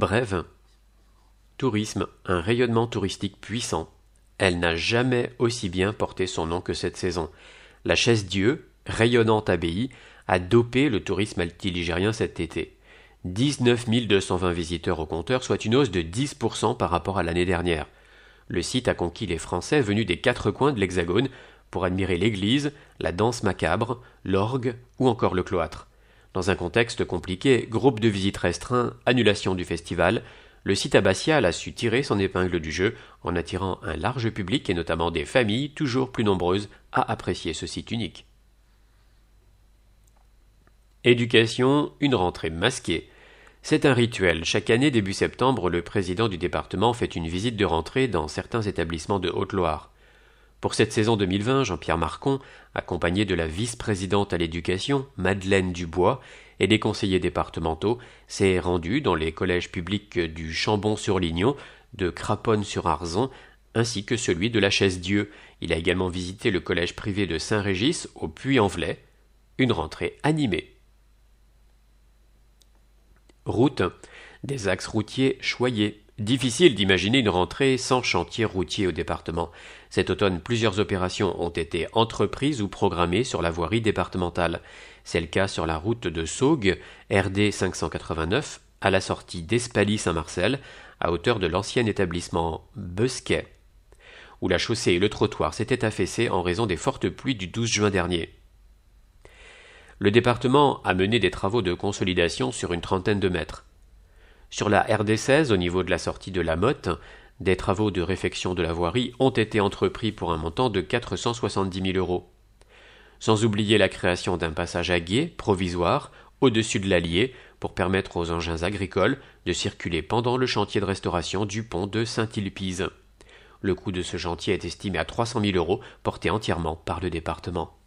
Brève, tourisme, un rayonnement touristique puissant. Elle n'a jamais aussi bien porté son nom que cette saison. La Chaise-Dieu, rayonnante abbaye, a dopé le tourisme altiligérien cet été. 19 220 visiteurs au compteur, soit une hausse de 10% par rapport à l'année dernière. Le site a conquis les Français venus des quatre coins de l'Hexagone pour admirer l'église, la danse macabre, l'orgue ou encore le cloître. Dans un contexte compliqué, groupe de visites restreint, annulation du festival, le site abbatial a su tirer son épingle du jeu en attirant un large public et notamment des familles toujours plus nombreuses à apprécier ce site unique. Éducation, une rentrée masquée. C'est un rituel. Chaque année, début septembre, le président du département fait une visite de rentrée dans certains établissements de Haute-Loire. Pour cette saison 2020, Jean-Pierre Marcon, accompagné de la vice-présidente à l'éducation, Madeleine Dubois, et des conseillers départementaux, s'est rendu dans les collèges publics du Chambon-sur-Lignon, de Craponne-sur-Arzon, ainsi que celui de la Chaise-Dieu. Il a également visité le collège privé de Saint-Régis, au Puy-en-Velay. Une rentrée animée. Route, des axes routiers choyés. Difficile d'imaginer une rentrée sans chantier routier au département. Cet automne, plusieurs opérations ont été entreprises ou programmées sur la voirie départementale. C'est le cas sur la route de Saugues, RD 589, à la sortie d'Espaly-Saint-Marcel, à hauteur de l'ancien établissement Besquet, où la chaussée et le trottoir s'étaient affaissés en raison des fortes pluies du 12 juin dernier. Le département a mené des travaux de consolidation sur une trentaine de mètres. Sur la RD 16, au niveau de la sortie de la Motte, des travaux de réfection de la voirie ont été entrepris pour un montant de 470 000 euros. Sans oublier la création d'un passage à gué provisoire au-dessus de l'Allier pour permettre aux engins agricoles de circuler pendant le chantier de restauration du pont de Saint-Ilpise. Le coût de ce chantier est estimé à 300 000 euros, porté entièrement par le département.